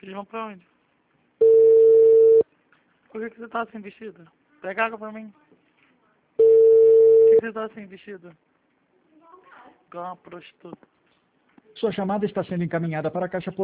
Eles vão pra onde? Por que você tá assim vestido? Pega água pra mim. Por que você tá assim vestido? Igual uma prostituta. Sua chamada está sendo encaminhada para a caixa postal.